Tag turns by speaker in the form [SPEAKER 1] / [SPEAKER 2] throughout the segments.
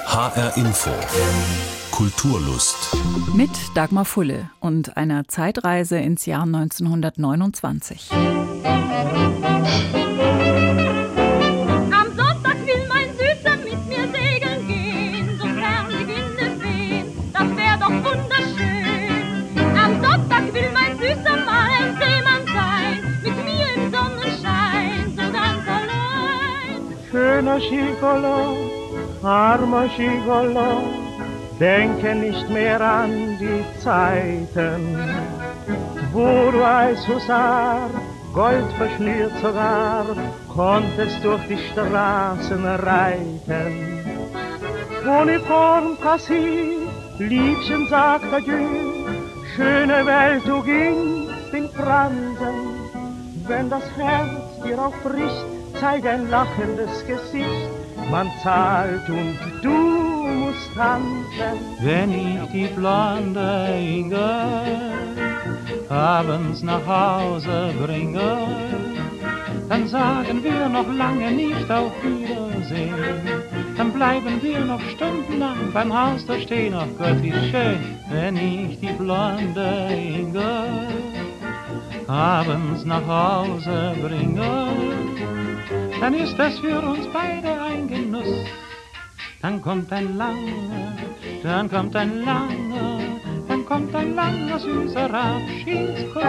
[SPEAKER 1] HR Info. Kulturlust.
[SPEAKER 2] Mit Dagmar Fulle und einer Zeitreise ins Jahr 1929.
[SPEAKER 3] Am Sonntag will mein Süßer mit mir segeln gehen, sofern die Winde wehen, das wär doch wunderschön. Am Sonntag will mein Süßer mal ein Seemann sein, mit mir im Sonnenschein, so ganz allein.
[SPEAKER 4] Schöner Gigolo, armer Gigolo, denke nicht mehr an die Zeiten, wo du als Husar, Gold verschnürt sogar, konntest durch die Straßen reiten. Uniform passiv, Liebchen sagt adieu, schöne Welt, du gingst in Branden. Wenn das Herz dir auch bricht, zeig ein lachendes Gesicht, man zahlt und du musst tanzen.
[SPEAKER 5] Wenn ich die blonde Inge abends nach Hause bringe, dann sagen wir noch lange nicht auf Wiedersehen. Dann bleiben wir noch stundenlang beim Haus da stehen. Ach Gott, wie schön, wenn ich die blonde Inge abends nach Hause bringe, dann ist das für uns beide ein Genuss. Dann kommt ein langer, dann kommt ein langer, dann kommt ein langer, süßer Abschiedskuss.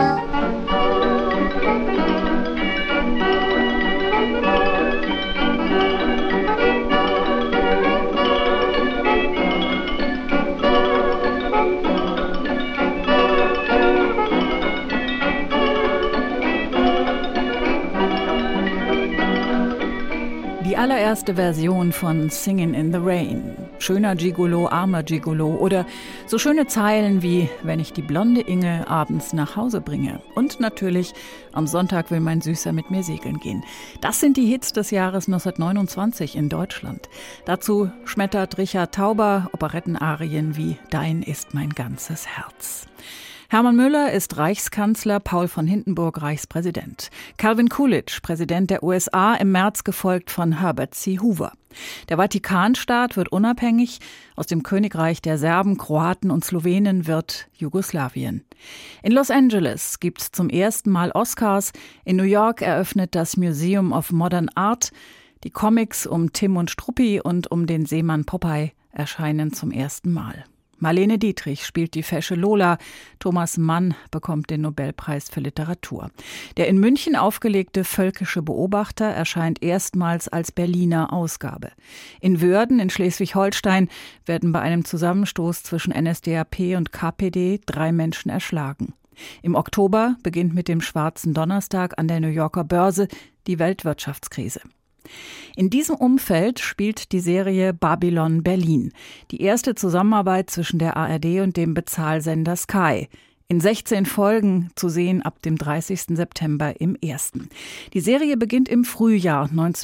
[SPEAKER 2] Die allererste Version von Singin' in the Rain. Schöner Gigolo, armer Gigolo oder so schöne Zeilen wie Wenn ich die blonde Inge abends nach Hause bringe. Und natürlich Am Sonntag will mein Süßer mit mir segeln gehen. Das sind die Hits des Jahres 1929 in Deutschland. Dazu schmettert Richard Tauber Operettenarien wie Dein ist mein ganzes Herz. Hermann Müller ist Reichskanzler, Paul von Hindenburg Reichspräsident. Calvin Coolidge, Präsident der USA, im März gefolgt von Herbert C. Hoover. Der Vatikanstaat wird unabhängig. Aus dem Königreich der Serben, Kroaten und Slowenen wird Jugoslawien. In Los Angeles gibt's zum ersten Mal Oscars. In New York eröffnet das Museum of Modern Art. Die Comics um Tim und Struppi und um den Seemann Popeye erscheinen zum ersten Mal. Marlene Dietrich spielt die fesche Lola. Thomas Mann bekommt den Nobelpreis für Literatur. Der in München aufgelegte Völkische Beobachter erscheint erstmals als Berliner Ausgabe. In Wörden in Schleswig-Holstein werden bei einem Zusammenstoß zwischen NSDAP und KPD 3 Menschen erschlagen. Im Oktober beginnt mit dem Schwarzen Donnerstag an der New Yorker Börse die Weltwirtschaftskrise. In diesem Umfeld spielt die Serie Babylon Berlin, die erste Zusammenarbeit zwischen der ARD und dem Bezahlsender Sky. In 16 Folgen zu sehen ab dem 30. September im 1. Die Serie beginnt im Frühjahr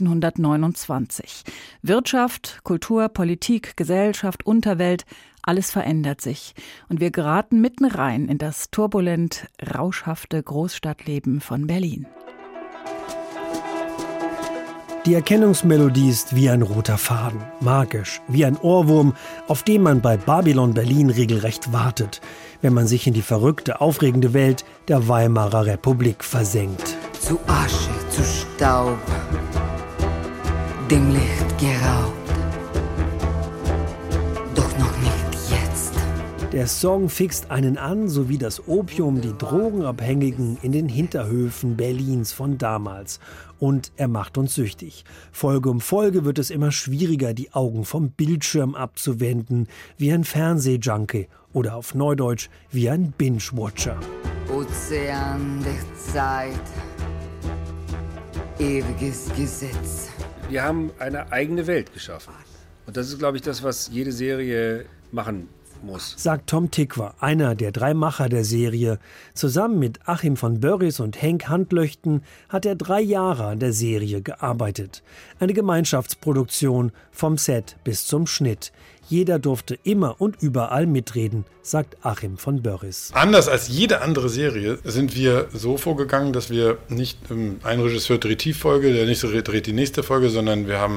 [SPEAKER 2] 1929. Wirtschaft, Kultur, Politik, Gesellschaft, Unterwelt, alles verändert sich. Und wir geraten mitten rein in das turbulent rauschhafte Großstadtleben von Berlin.
[SPEAKER 6] Die Erkennungsmelodie ist wie ein roter Faden, magisch, wie ein Ohrwurm, auf den man bei Babylon Berlin regelrecht wartet, wenn man sich in die verrückte, aufregende Welt der Weimarer Republik versenkt.
[SPEAKER 7] Zu Asche, zu Staub, dem Licht geraubt, doch noch nicht jetzt.
[SPEAKER 6] Der Song fixt einen an, so wie das Opium die Drogenabhängigen in den Hinterhöfen Berlins von damals. Und er macht uns süchtig. Folge um Folge wird es immer schwieriger, die Augen vom Bildschirm abzuwenden, wie ein Fernsehjunkie oder auf Neudeutsch wie ein Binge-Watcher.
[SPEAKER 7] Ozean der Zeit, ewiges Gesetz.
[SPEAKER 8] Wir haben eine eigene Welt geschaffen. Und das ist, glaube ich, das, was jede Serie machen muss.
[SPEAKER 6] Sagt Tom Tykwer, einer der 3 Macher der Serie. Zusammen mit Achim von Börries und Henk Handlöchten hat er 3 Jahre an der Serie gearbeitet. Eine Gemeinschaftsproduktion vom Set bis zum Schnitt. Jeder durfte immer und überall mitreden, sagt Achim von Börries.
[SPEAKER 9] Anders als jede andere Serie sind wir so vorgegangen, dass wir nicht ein Regisseur dreht die Folge, der nächste dreht die nächste Folge, sondern wir haben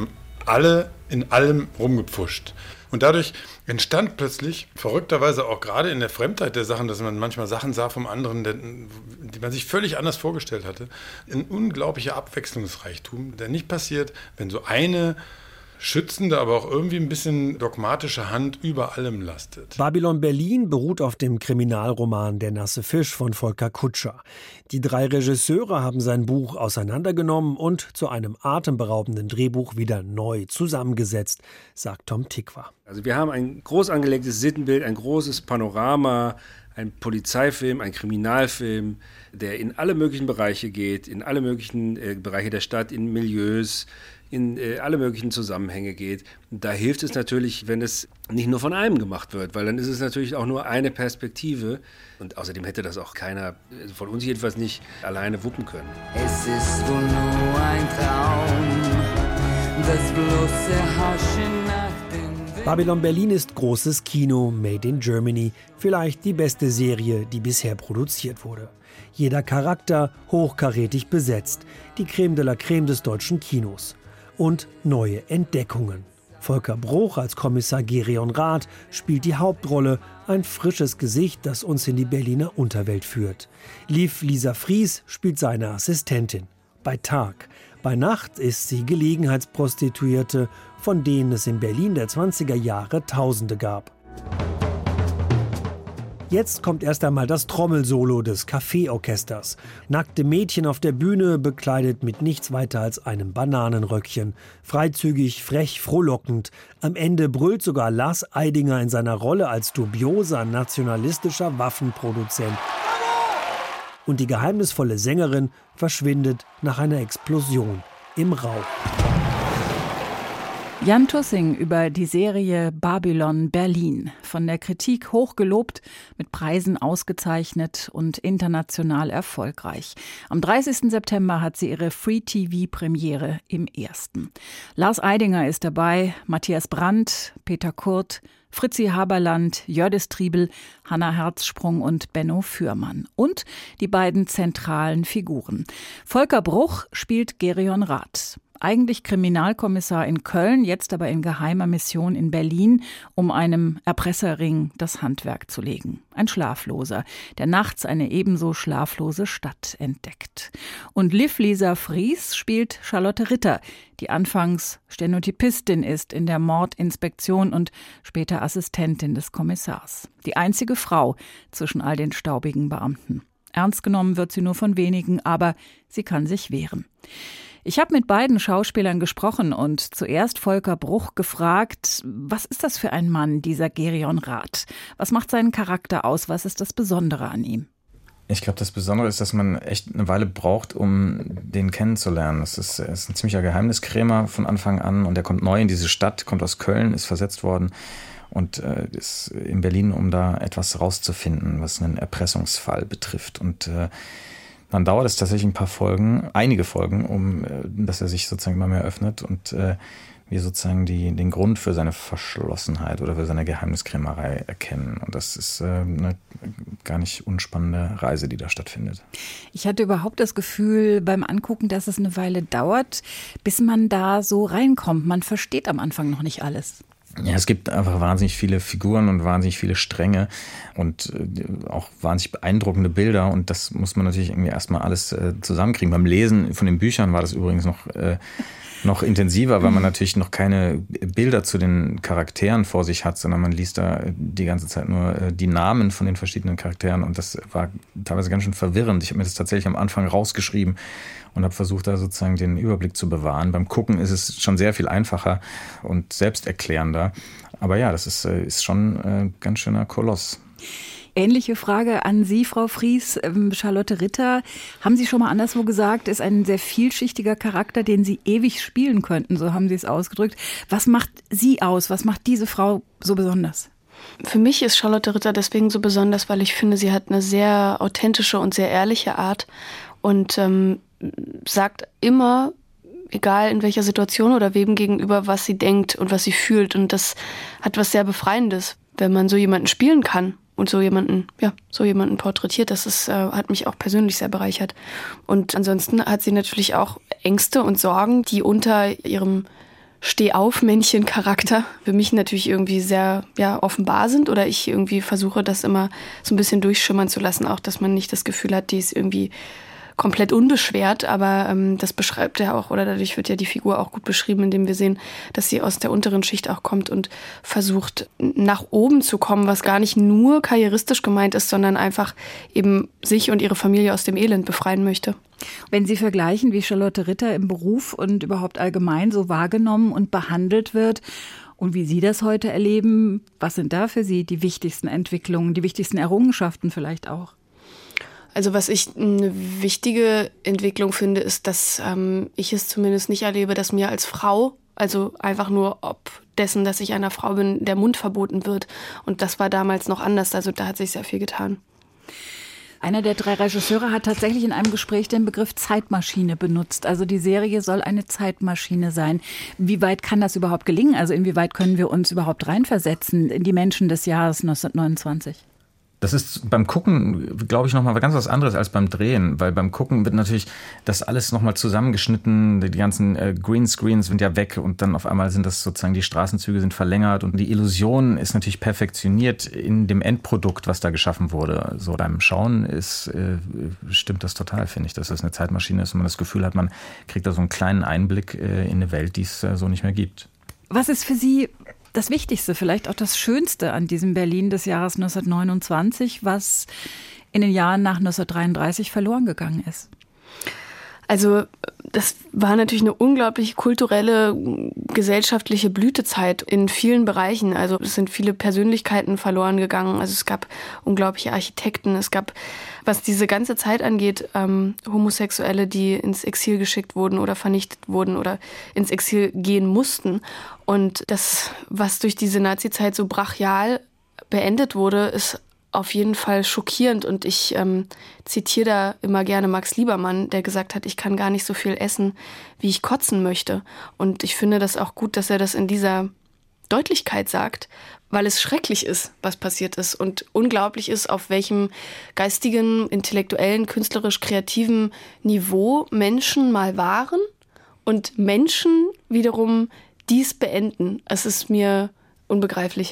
[SPEAKER 9] alle in allem rumgepfuscht. Und dadurch entstand plötzlich, verrückterweise auch gerade in der Fremdheit der Sachen, dass man manchmal Sachen sah vom anderen, die man sich völlig anders vorgestellt hatte, ein unglaublicher Abwechslungsreichtum, der nicht passiert, wenn so eine schützende, aber auch irgendwie ein bisschen dogmatische Hand über allem lastet.
[SPEAKER 6] Babylon Berlin beruht auf dem Kriminalroman Der nasse Fisch von Volker Kutscher. Die 3 Regisseure haben sein Buch auseinandergenommen und zu einem atemberaubenden Drehbuch wieder neu zusammengesetzt, sagt Tom Tykwer.
[SPEAKER 8] Also wir haben ein groß angelegtes Sittenbild, ein großes Panorama, ein Polizeifilm, ein Kriminalfilm, der in alle möglichen Bereiche geht, in alle möglichen Bereiche der Stadt, in Milieus, in alle möglichen Zusammenhänge geht. Und da hilft es natürlich, wenn es nicht nur von einem gemacht wird, weil dann ist es natürlich auch nur eine Perspektive. Und außerdem hätte das auch keiner, von uns jedenfalls nicht, alleine wuppen können.
[SPEAKER 7] Es ist wohl nur ein Traum, das bloße Haschen nach dem Wind.
[SPEAKER 6] Babylon Berlin ist großes Kino, made in Germany. Vielleicht die beste Serie, die bisher produziert wurde. Jeder Charakter hochkarätig besetzt. Die Creme de la Creme des deutschen Kinos. Und neue Entdeckungen. Volker Bruch als Kommissar Gereon Rath spielt die Hauptrolle, ein frisches Gesicht, das uns in die Berliner Unterwelt führt. Liv Lisa Fries spielt seine Assistentin. Bei Tag. Bei Nacht ist sie Gelegenheitsprostituierte, von denen es in Berlin der 20er Jahre Tausende gab. Jetzt kommt erst einmal das Trommelsolo des Kaffeeorchesters. Nackte Mädchen auf der Bühne, bekleidet mit nichts weiter als einem Bananenröckchen. Freizügig, frech, frohlockend. Am Ende brüllt sogar Lars Eidinger in seiner Rolle als dubioser, nationalistischer Waffenproduzent. Und die geheimnisvolle Sängerin verschwindet nach einer Explosion im Rauch.
[SPEAKER 2] Jan Tussing über die Serie Babylon Berlin. Von der Kritik hochgelobt, mit Preisen ausgezeichnet und international erfolgreich. Am 30. September hat sie ihre Free-TV-Premiere im Ersten. Lars Eidinger ist dabei, Matthias Brandt, Peter Kurt, Fritzi Haberland, Jördis Triebel, Hannah Herzsprung und Benno Fürmann. Und die beiden zentralen Figuren. Volker Bruch spielt Gereon Rath. Eigentlich Kriminalkommissar in Köln, jetzt aber in geheimer Mission in Berlin, um einem Erpresserring das Handwerk zu legen. Ein Schlafloser, der nachts eine ebenso schlaflose Stadt entdeckt. Und Liv Lisa Fries spielt Charlotte Ritter, die anfangs Stenotypistin ist in der Mordinspektion und später Assistentin des Kommissars. Die einzige Frau zwischen all den staubigen Beamten. Ernst genommen wird sie nur von wenigen, aber sie kann sich wehren. Ich habe mit beiden Schauspielern gesprochen und zuerst Volker Bruch gefragt, was ist das für ein Mann, dieser Gereon Rath? Was macht seinen Charakter aus? Was ist das Besondere an ihm?
[SPEAKER 10] Ich glaube, das Besondere ist, dass man echt eine Weile braucht, um den kennenzulernen. Er ist ein ziemlicher Geheimniskrämer von Anfang an und er kommt neu in diese Stadt, kommt aus Köln, ist versetzt worden und ist in Berlin, um da etwas rauszufinden, was einen Erpressungsfall betrifft. Und dann dauert es tatsächlich ein paar Folgen, einige Folgen, dass er sich sozusagen immer mehr öffnet und wir sozusagen den Grund für seine Verschlossenheit oder für seine Geheimniskrämerei erkennen. Und das ist eine gar nicht unspannende Reise, die da stattfindet.
[SPEAKER 2] Ich hatte überhaupt das Gefühl beim Angucken, dass es eine Weile dauert, bis man da so reinkommt. Man versteht am Anfang noch nicht alles.
[SPEAKER 10] Ja, es gibt einfach wahnsinnig viele Figuren und wahnsinnig viele Stränge und auch wahnsinnig beeindruckende Bilder und das muss man natürlich irgendwie erstmal alles zusammenkriegen. Beim Lesen von den Büchern war das übrigens noch intensiver, weil man natürlich noch keine Bilder zu den Charakteren vor sich hat, sondern man liest da die ganze Zeit nur die Namen von den verschiedenen Charakteren und das war teilweise ganz schön verwirrend. Ich habe mir das tatsächlich am Anfang rausgeschrieben und habe versucht, da sozusagen den Überblick zu bewahren. Beim Gucken ist es schon sehr viel einfacher und selbsterklärender. Aber ja, das ist schon ein ganz schöner Koloss.
[SPEAKER 2] Ähnliche Frage an Sie, Frau Fries. Charlotte Ritter, haben Sie schon mal anderswo gesagt, ist ein sehr vielschichtiger Charakter, den Sie ewig spielen könnten, so haben Sie es ausgedrückt. Was macht sie aus? Was macht diese Frau so besonders?
[SPEAKER 11] Für mich ist Charlotte Ritter deswegen so besonders, weil ich finde, sie hat eine sehr authentische und sehr ehrliche Art und sagt immer, egal in welcher Situation oder wem gegenüber, was sie denkt und was sie fühlt. Und das hat was sehr Befreiendes, wenn man so jemanden spielen kann und so jemanden porträtiert. Das hat mich auch persönlich sehr bereichert. Und ansonsten hat sie natürlich auch Ängste und Sorgen, die unter ihrem Steh-auf-Männchen-Charakter für mich natürlich irgendwie sehr offenbar sind oder ich irgendwie versuche, das immer so ein bisschen durchschimmern zu lassen, auch dass man nicht das Gefühl hat, die ist irgendwie komplett unbeschwert, aber das beschreibt er auch, oder dadurch wird ja die Figur auch gut beschrieben, indem wir sehen, dass sie aus der unteren Schicht auch kommt und versucht, nach oben zu kommen, was gar nicht nur karrieristisch gemeint ist, sondern einfach eben sich und ihre Familie aus dem Elend befreien möchte.
[SPEAKER 2] Wenn Sie vergleichen, wie Charlotte Ritter im Beruf und überhaupt allgemein so wahrgenommen und behandelt wird und wie Sie das heute erleben, was sind da für Sie die wichtigsten Entwicklungen, die wichtigsten Errungenschaften vielleicht auch?
[SPEAKER 11] Also was ich eine wichtige Entwicklung finde, ist, dass ich es zumindest nicht erlebe, dass mir als Frau, also einfach nur ob dessen, dass ich einer Frau bin, der Mund verboten wird. Und das war damals noch anders, also da hat sich sehr viel getan.
[SPEAKER 2] Einer der 3 Regisseure hat tatsächlich in einem Gespräch den Begriff Zeitmaschine benutzt. Also die Serie soll eine Zeitmaschine sein. Wie weit kann das überhaupt gelingen? Also inwieweit können wir uns überhaupt reinversetzen in die Menschen des Jahres 1929?
[SPEAKER 10] Das ist beim Gucken, glaube ich, nochmal ganz was anderes als beim Drehen, weil beim Gucken wird natürlich das alles nochmal zusammengeschnitten, die ganzen Greenscreens sind ja weg und dann auf einmal sind das sozusagen, die Straßenzüge sind verlängert und die Illusion ist natürlich perfektioniert in dem Endprodukt, was da geschaffen wurde. So beim Schauen stimmt das total, finde ich, dass das eine Zeitmaschine ist und man das Gefühl hat, man kriegt da so einen kleinen Einblick in eine Welt, die es so nicht mehr gibt.
[SPEAKER 2] Was ist für Sie das Wichtigste, vielleicht auch das Schönste an diesem Berlin des Jahres 1929, was in den Jahren nach 1933 verloren gegangen ist?
[SPEAKER 11] Also das war natürlich eine unglaublich kulturelle, gesellschaftliche Blütezeit in vielen Bereichen. Also es sind viele Persönlichkeiten verloren gegangen. Also es gab unglaubliche Architekten. Es gab, was diese ganze Zeit angeht, Homosexuelle, die ins Exil geschickt wurden oder vernichtet wurden oder ins Exil gehen mussten. Und das, was durch diese Nazizeit so brachial beendet wurde, ist auf jeden Fall schockierend und ich zitiere da immer gerne Max Liebermann, der gesagt hat, ich kann gar nicht so viel essen, wie ich kotzen möchte. Und ich finde das auch gut, dass er das in dieser Deutlichkeit sagt, weil es schrecklich ist, was passiert ist und unglaublich ist, auf welchem geistigen, intellektuellen, künstlerisch-kreativen Niveau Menschen mal waren und Menschen wiederum dies beenden. Es ist mir unbegreiflich.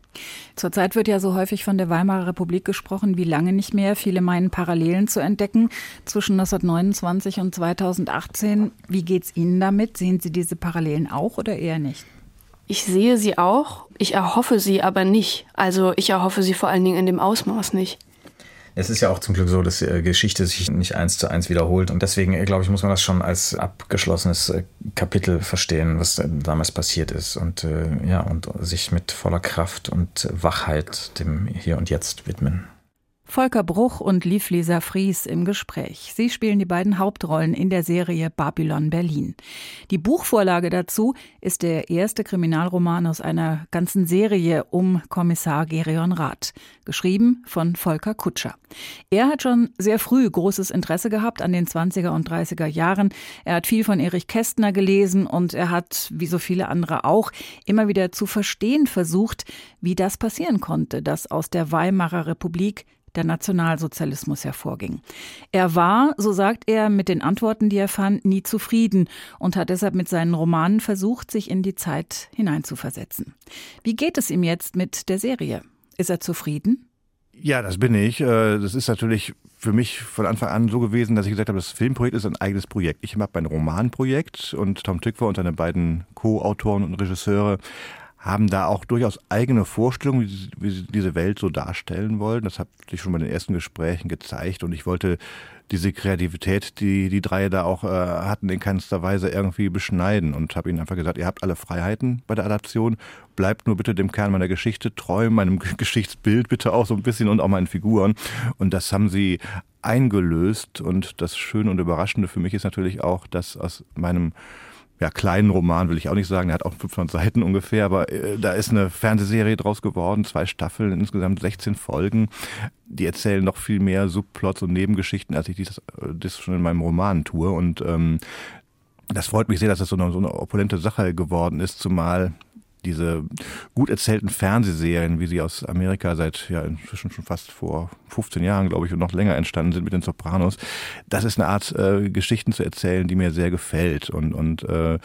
[SPEAKER 2] Zurzeit wird ja so häufig von der Weimarer Republik gesprochen, wie lange nicht mehr. Viele meinen Parallelen zu entdecken zwischen 1929 und 2018. Wie geht's Ihnen damit? Sehen Sie diese Parallelen auch oder eher nicht?
[SPEAKER 11] Ich sehe sie auch, ich erhoffe sie aber nicht. Also ich erhoffe sie vor allen Dingen in dem Ausmaß nicht.
[SPEAKER 10] Es ist ja auch zum Glück so, dass Geschichte sich nicht 1:1 wiederholt. Und deswegen, glaube ich, muss man das schon als abgeschlossenes Kapitel verstehen, was damals passiert ist. Und und sich mit voller Kraft und Wachheit dem Hier und Jetzt widmen.
[SPEAKER 2] Volker Bruch und Liv-Lisa Fries im Gespräch. Sie spielen die beiden Hauptrollen in der Serie Babylon Berlin. Die Buchvorlage dazu ist der erste Kriminalroman aus einer ganzen Serie um Kommissar Gerion Rath, geschrieben von Volker Kutscher. Er hat schon sehr früh großes Interesse gehabt an den 20er und 30er Jahren. Er hat viel von Erich Kästner gelesen und er hat, wie so viele andere auch, immer wieder zu verstehen versucht, wie das passieren konnte, dass aus der Weimarer Republik der Nationalsozialismus hervorging. Er war, so sagt er, mit den Antworten, die er fand, nie zufrieden und hat deshalb mit seinen Romanen versucht, sich in die Zeit hineinzuversetzen. Wie geht es ihm jetzt mit der Serie? Ist er zufrieden?
[SPEAKER 12] Ja, das bin ich. Das ist natürlich für mich von Anfang an so gewesen, dass ich gesagt habe, das Filmprojekt ist ein eigenes Projekt. Ich habe ein Romanprojekt und Tom Tykwer und seine beiden Co-Autoren und Regisseure haben da auch durchaus eigene Vorstellungen, wie sie diese Welt so darstellen wollen. Das hat sich schon bei den ersten Gesprächen gezeigt und ich wollte diese Kreativität, die die drei da auch hatten, in keinster Weise irgendwie beschneiden und habe ihnen einfach gesagt, ihr habt alle Freiheiten bei der Adaption, bleibt nur bitte dem Kern meiner Geschichte treu, meinem Geschichtsbild bitte auch so ein bisschen und auch meinen Figuren. Und das haben sie eingelöst und das Schöne und Überraschende für mich ist natürlich auch, dass aus meinem kleinen Roman will ich auch nicht sagen, der hat auch 500 Seiten ungefähr, aber da ist eine Fernsehserie draus geworden, 2 Staffeln, insgesamt 16 Folgen. Die erzählen noch viel mehr Subplots und Nebengeschichten, als ich das schon in meinem Roman tue. Und das freut mich sehr, dass das so eine opulente Sache geworden ist, zumal diese gut erzählten Fernsehserien, wie sie aus Amerika seit inzwischen schon fast vor 15 Jahren, glaube ich, und noch länger entstanden sind mit den Sopranos. Das ist eine Art, Geschichten zu erzählen, die mir sehr gefällt. Und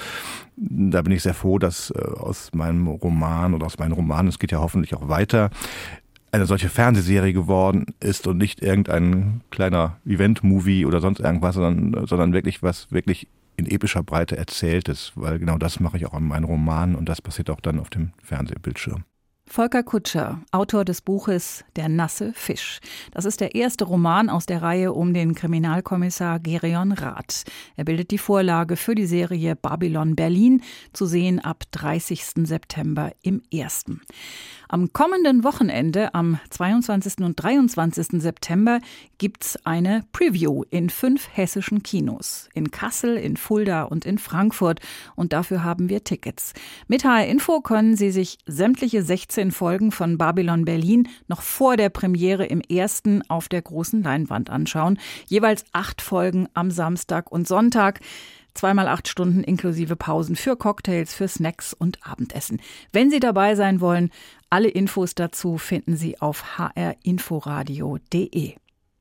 [SPEAKER 12] da bin ich sehr froh, dass aus meinem Roman oder aus meinen Romanen, es geht ja hoffentlich auch weiter, eine solche Fernsehserie geworden ist und nicht irgendein kleiner Event-Movie oder sonst irgendwas, sondern wirklich was wirklich in epischer Breite Erzähltes, weil genau das mache ich auch in meinen Romanen und das passiert auch dann auf dem Fernsehbildschirm.
[SPEAKER 2] Volker Kutscher, Autor des Buches Der nasse Fisch. Das ist der erste Roman aus der Reihe um den Kriminalkommissar Gereon Rath. Er bildet die Vorlage für die Serie Babylon Berlin, zu sehen ab 30. September im 1. Am kommenden Wochenende, am 22. und 23. September, gibt's eine Preview in 5 hessischen Kinos. In Kassel, in Fulda und in Frankfurt. Und dafür haben wir Tickets. Mit HR Info können Sie sich sämtliche 16 Folgen von Babylon Berlin noch vor der Premiere im 1. auf der großen Leinwand anschauen. Jeweils 8 Folgen am Samstag und Sonntag. 2x8 Stunden inklusive Pausen für Cocktails, für Snacks und Abendessen. Wenn Sie dabei sein wollen, alle Infos dazu finden Sie auf hrinforadio.de.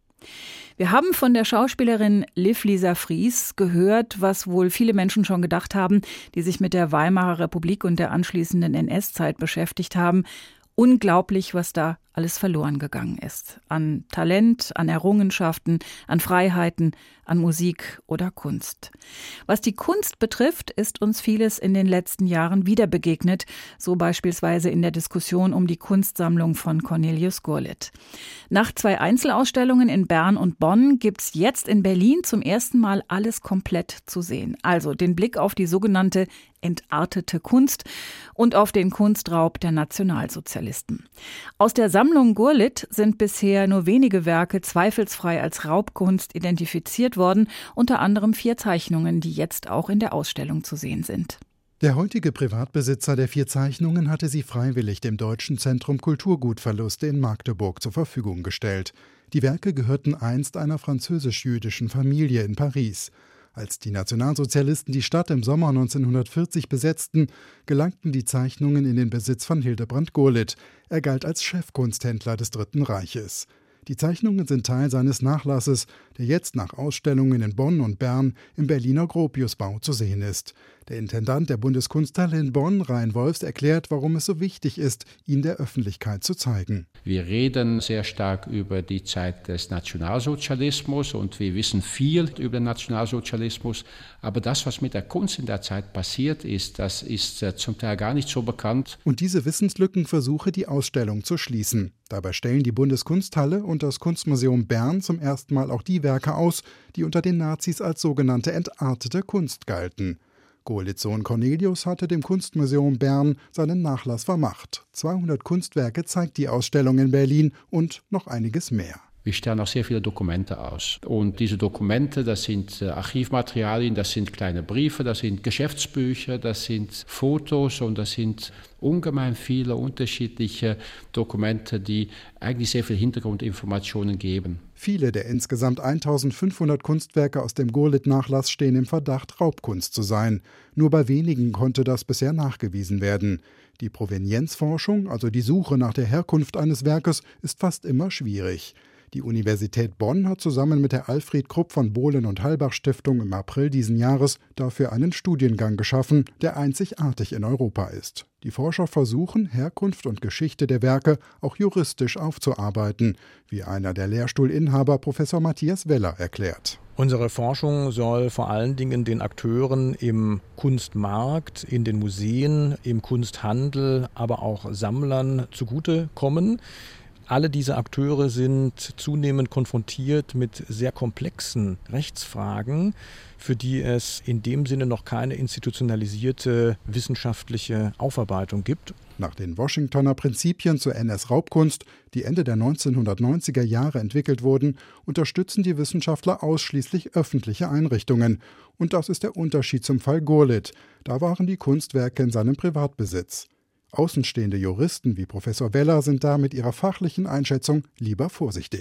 [SPEAKER 2] Wir haben von der Schauspielerin Liv Lisa Fries gehört, was wohl viele Menschen schon gedacht haben, die sich mit der Weimarer Republik und der anschließenden NS-Zeit beschäftigt haben. Unglaublich, was da alles verloren gegangen ist. An Talent, an Errungenschaften, an Freiheiten, an Musik oder Kunst. Was die Kunst betrifft, ist uns vieles in den letzten Jahren wieder begegnet, so beispielsweise in der Diskussion um die Kunstsammlung von Cornelius Gurlitt. Nach 2 Einzelausstellungen in Bern und Bonn gibt's jetzt in Berlin zum ersten Mal alles komplett zu sehen. Also den Blick auf die sogenannte entartete Kunst und auf den Kunstraub der Nationalsozialisten. Aus der Sammlung Gurlitt sind bisher nur wenige Werke zweifelsfrei als Raubkunst identifiziert worden, unter anderem 4 Zeichnungen, die jetzt auch in der Ausstellung zu sehen sind.
[SPEAKER 13] Der heutige Privatbesitzer der 4 Zeichnungen hatte sie freiwillig dem Deutschen Zentrum Kulturgutverluste in Magdeburg zur Verfügung gestellt. Die Werke gehörten einst einer französisch-jüdischen Familie in Paris. Als die Nationalsozialisten die Stadt im Sommer 1940 besetzten, gelangten die Zeichnungen in den Besitz von Hildebrand Gurlitt. Er galt als Chefkunsthändler des Dritten Reiches. Die Zeichnungen sind Teil seines Nachlasses, der jetzt nach Ausstellungen in Bonn und Bern im Berliner Gropiusbau zu sehen ist. Der Intendant der Bundeskunsthalle in Bonn, Rein Wolfs, erklärt, warum es so wichtig ist, ihn der Öffentlichkeit zu zeigen.
[SPEAKER 14] Wir reden sehr stark über die Zeit des Nationalsozialismus und wir wissen viel über den Nationalsozialismus. Aber das, was mit der Kunst in der Zeit passiert ist, das ist zum Teil gar nicht so bekannt.
[SPEAKER 13] Und diese Wissenslücken versuche die Ausstellung zu schließen. Dabei stellen die Bundeskunsthalle und das Kunstmuseum Bern zum ersten Mal auch die Werke aus, die unter den Nazis als sogenannte entartete Kunst galten. Gurlitts Sohn Cornelius hatte dem Kunstmuseum Bern seinen Nachlass vermacht. 200 Kunstwerke zeigt die Ausstellung in Berlin und noch einiges mehr.
[SPEAKER 14] Wir stellen auch sehr viele Dokumente aus. Und diese Dokumente, das sind Archivmaterialien, das sind kleine Briefe, das sind Geschäftsbücher, das sind Fotos und das sind ungemein viele unterschiedliche Dokumente, die eigentlich sehr viel Hintergrundinformationen geben.
[SPEAKER 13] Viele der insgesamt 1500 Kunstwerke aus dem Gurlitt-Nachlass stehen im Verdacht, Raubkunst zu sein. Nur bei wenigen konnte das bisher nachgewiesen werden. Die Provenienzforschung, also die Suche nach der Herkunft eines Werkes, ist fast immer schwierig. Die Universität Bonn hat zusammen mit der Alfred Krupp von Bohlen und Halbach Stiftung im April diesen Jahres dafür einen Studiengang geschaffen, der einzigartig in Europa ist. Die Forscher versuchen, Herkunft und Geschichte der Werke auch juristisch aufzuarbeiten, wie einer der Lehrstuhlinhaber Professor Matthias Weller erklärt.
[SPEAKER 15] Unsere Forschung soll vor allen Dingen den Akteuren im Kunstmarkt, in den Museen, im Kunsthandel, aber auch Sammlern zugutekommen. Alle diese Akteure sind zunehmend konfrontiert mit sehr komplexen Rechtsfragen, für die es in dem Sinne noch keine institutionalisierte wissenschaftliche Aufarbeitung gibt.
[SPEAKER 13] Nach den Washingtoner Prinzipien zur NS-Raubkunst, die Ende der 1990er Jahre entwickelt wurden, unterstützen die Wissenschaftler ausschließlich öffentliche Einrichtungen. Und das ist der Unterschied zum Fall Gurlitt. Da waren die Kunstwerke in seinem Privatbesitz. Außenstehende Juristen wie Professor Weller sind da mit ihrer fachlichen Einschätzung lieber vorsichtig.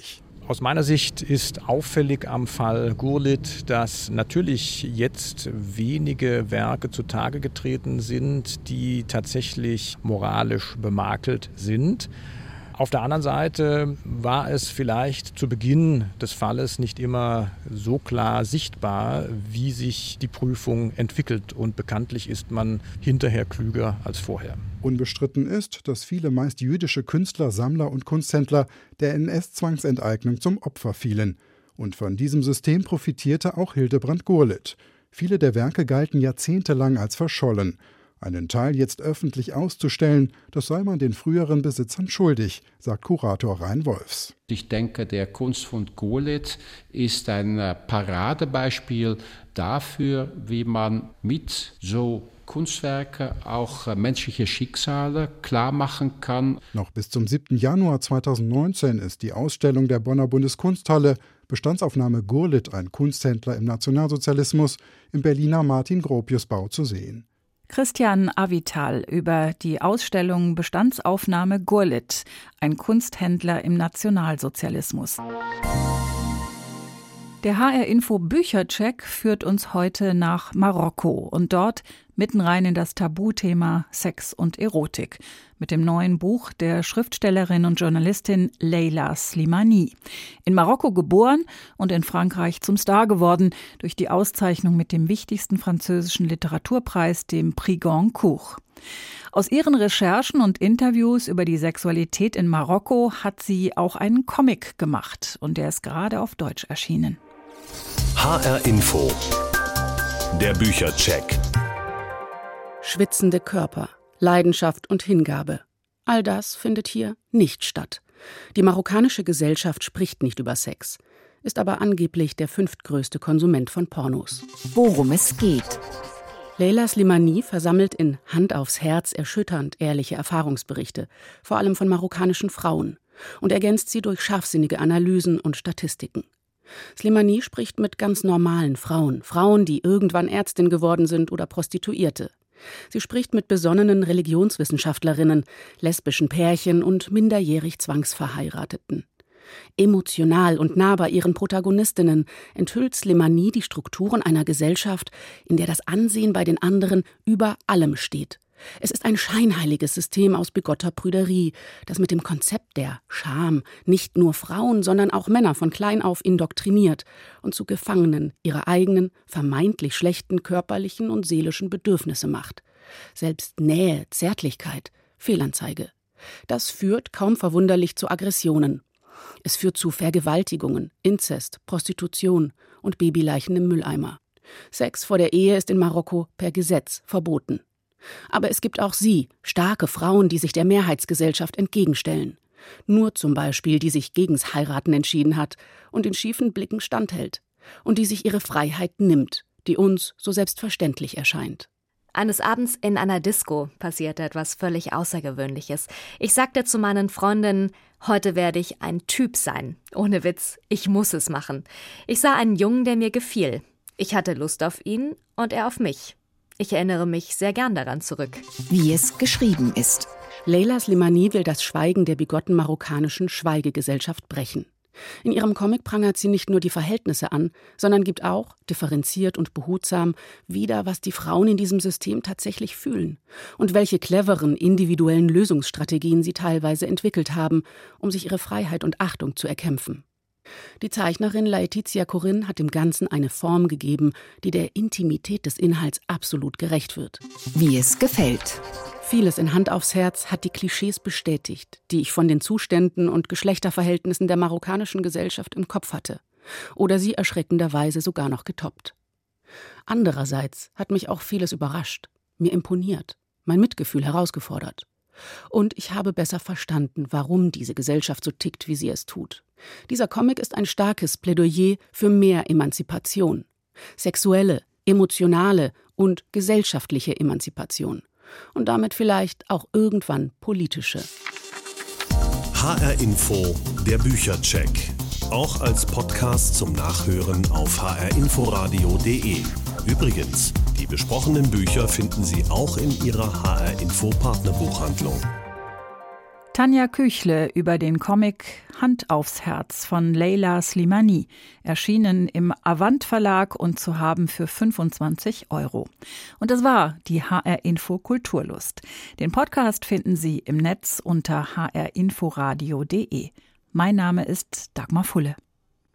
[SPEAKER 15] Aus meiner Sicht ist auffällig am Fall Gurlitt, dass natürlich jetzt wenige Werke zutage getreten sind, die tatsächlich moralisch bemakelt sind. Auf der anderen Seite war es vielleicht zu Beginn des Falles nicht immer so klar sichtbar, wie sich die Prüfung entwickelt. Und bekanntlich ist man hinterher klüger als vorher.
[SPEAKER 13] Unbestritten ist, dass viele meist jüdische Künstler, Sammler und Kunsthändler der NS-Zwangsenteignung zum Opfer fielen. Und von diesem System profitierte auch Hildebrand Gurlitt. Viele der Werke galten jahrzehntelang als verschollen. Einen Teil jetzt öffentlich auszustellen, das sei man den früheren Besitzern schuldig, sagt Kurator Rein Wolfs.
[SPEAKER 14] Ich denke, der Kunstfund Gurlitt ist ein Paradebeispiel dafür, wie man mit so Kunstwerke auch menschliche Schicksale klar machen kann.
[SPEAKER 13] Noch bis zum 7. Januar 2019 ist die Ausstellung der Bonner Bundeskunsthalle Bestandsaufnahme Gurlitt, ein Kunsthändler im Nationalsozialismus, im Berliner Martin-Gropius-Bau zu sehen.
[SPEAKER 2] Christian Avital über die Ausstellung Bestandsaufnahme Gurlitt, ein Kunsthändler im Nationalsozialismus. Der HR-Info Büchercheck führt uns heute nach Marokko und dort mitten rein in das Tabuthema Sex und Erotik mit dem neuen Buch der Schriftstellerin und Journalistin Leila Slimani. In Marokko geboren und in Frankreich zum Star geworden durch die Auszeichnung mit dem wichtigsten französischen Literaturpreis, dem Prix Goncourt. Aus ihren Recherchen und Interviews über die Sexualität in Marokko hat sie auch einen Comic gemacht und der ist gerade auf Deutsch erschienen.
[SPEAKER 1] HR Info. Der Büchercheck.
[SPEAKER 16] Schwitzende Körper, Leidenschaft und Hingabe. All das findet hier nicht statt. Die marokkanische Gesellschaft spricht nicht über Sex, ist aber angeblich der 5. größte Konsument von Pornos.
[SPEAKER 17] Worum es geht.
[SPEAKER 16] Leila Slimani versammelt in Hand aufs Herz erschütternd ehrliche Erfahrungsberichte, vor allem von marokkanischen Frauen, und ergänzt sie durch scharfsinnige Analysen und Statistiken. Slimani spricht mit ganz normalen Frauen, die irgendwann Ärztin geworden sind oder Prostituierte. Sie spricht mit besonnenen Religionswissenschaftlerinnen, lesbischen Pärchen und minderjährig Zwangsverheirateten. Emotional und nah bei ihren Protagonistinnen enthüllt Slimani die Strukturen einer Gesellschaft, in der das Ansehen bei den anderen über allem steht. Es ist ein scheinheiliges System aus bigotter Prüderie, das mit dem Konzept der Scham nicht nur Frauen, sondern auch Männer von klein auf indoktriniert und zu Gefangenen ihrer eigenen, vermeintlich schlechten körperlichen und seelischen Bedürfnisse macht. Selbst Nähe, Zärtlichkeit, Fehlanzeige. Das führt, kaum verwunderlich, zu Aggressionen. Es führt zu Vergewaltigungen, Inzest, Prostitution und Babyleichen im Mülleimer. Sex vor der Ehe ist in Marokko per Gesetz verboten. Aber es gibt auch sie, starke Frauen, die sich der Mehrheitsgesellschaft entgegenstellen. Nur zum Beispiel, die sich gegens Heiraten entschieden hat und in schiefen Blicken standhält. Und die sich ihre Freiheit nimmt, die uns so selbstverständlich erscheint.
[SPEAKER 17] Eines Abends in einer Disco passierte etwas völlig Außergewöhnliches. Ich sagte zu meinen Freundinnen, heute werde ich ein Typ sein. Ohne Witz, ich muss es machen. Ich sah einen Jungen, der mir gefiel. Ich hatte Lust auf ihn und er auf mich. Ich erinnere mich sehr gern daran zurück.
[SPEAKER 16] Wie es geschrieben ist. Leila Slimani will das Schweigen der bigotten marokkanischen Schweigegesellschaft brechen. In ihrem Comic prangert sie nicht nur die Verhältnisse an, sondern gibt auch, differenziert und behutsam, wieder, was die Frauen in diesem System tatsächlich fühlen und welche cleveren, individuellen Lösungsstrategien sie teilweise entwickelt haben, um sich ihre Freiheit und Achtung zu erkämpfen. Die Zeichnerin Laetitia Corinne hat dem Ganzen eine Form gegeben, die der Intimität des Inhalts absolut gerecht wird.
[SPEAKER 17] Wie es gefällt.
[SPEAKER 16] Vieles in Hand aufs Herz hat die Klischees bestätigt, die ich von den Zuständen und Geschlechterverhältnissen der marokkanischen Gesellschaft im Kopf hatte. Oder sie erschreckenderweise sogar noch getoppt. Andererseits hat mich auch vieles überrascht, mir imponiert, mein Mitgefühl herausgefordert. Und ich habe besser verstanden, warum diese Gesellschaft so tickt, wie sie es tut. Dieser Comic ist ein starkes Plädoyer für mehr Emanzipation. Sexuelle, emotionale und gesellschaftliche Emanzipation. Und damit vielleicht auch irgendwann politische.
[SPEAKER 1] HR Info, der Büchercheck. Auch als Podcast zum Nachhören auf hrinforadio.de. Übrigens, die besprochenen Bücher finden Sie auch in Ihrer HR Info Partnerbuchhandlung.
[SPEAKER 2] Tanja Küchle über den Comic Hand aufs Herz von Leila Slimani, erschienen im Avant Verlag und zu haben für 25 €. Und das war die HR Info Kulturlust. Den Podcast finden Sie im Netz unter hrinforadio.de. Mein Name ist Dagmar Fulle.